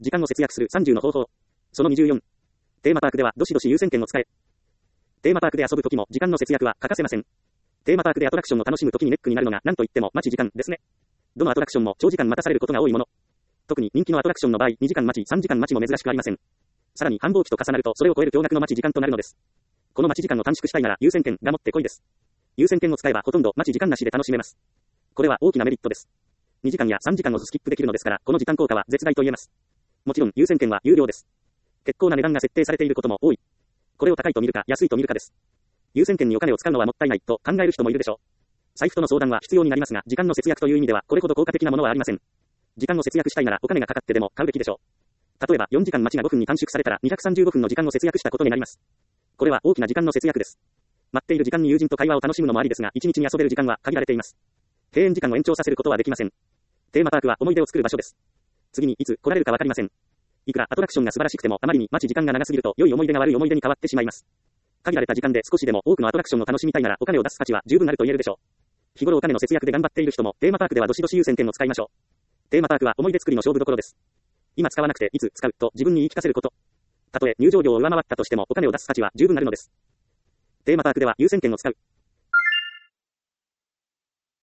時間を節約する30の方法。その24。テーマパークではどしどし優先権を使え。テーマパークで遊ぶときも時間の節約は欠かせません。テーマパークでアトラクションを楽しむときにネックになるのが何といっても待ち時間ですね。どのアトラクションも長時間待たされることが多いもの。特に人気のアトラクションの場合、2時間待ち、3時間待ちも珍しくありません。さらに繁忙期と重なるとそれを超える驚愕の待ち時間となるのです。この待ち時間を短縮したいなら優先権がもってこいです。優先権を使えばほとんど待ち時間なしで楽しめます。これは大きなメリットです。2時間や3時間をスキップできるのですから、この時間効果は絶大と言えます。もちろん優先権は有料です。結構な値段が設定されていることも多い。これを高いと見るか安いと見るかです。優先権にお金を使うのはもったいないと考える人もいるでしょう。財布との相談は必要になりますが、時間の節約という意味ではこれほど効果的なものはありません。時間を節約したいならお金がかかってでも買うべきでしょう。例えば4時間待ちが5分に短縮されたら235分の時間を節約したことになります。これは大きな時間の節約です。待っている時間に友人と会話を楽しむのもありですが、1日に遊べる時間は限られています。閉園時間を延長させることはできません。テーマパークは思い出を作る場所です。次にいつ来られるかわかりません。いくらアトラクションが素晴らしくてもあまりに待ち時間が長すぎると良い思い出が悪い思い出に変わってしまいます。限られた時間で少しでも多くのアトラクションを楽しみたいならお金を出す価値は十分あると言えるでしょう。日頃お金の節約で頑張っている人もテーマパークではどしどし優先権を使いましょう。テーマパークは思い出作りの勝負どころです。今使わなくていつ使うと自分に言い聞かせること。たとえ入場料を上回ったとしてもお金を出す価値は十分あるのです。テーマパークでは優先権を使う。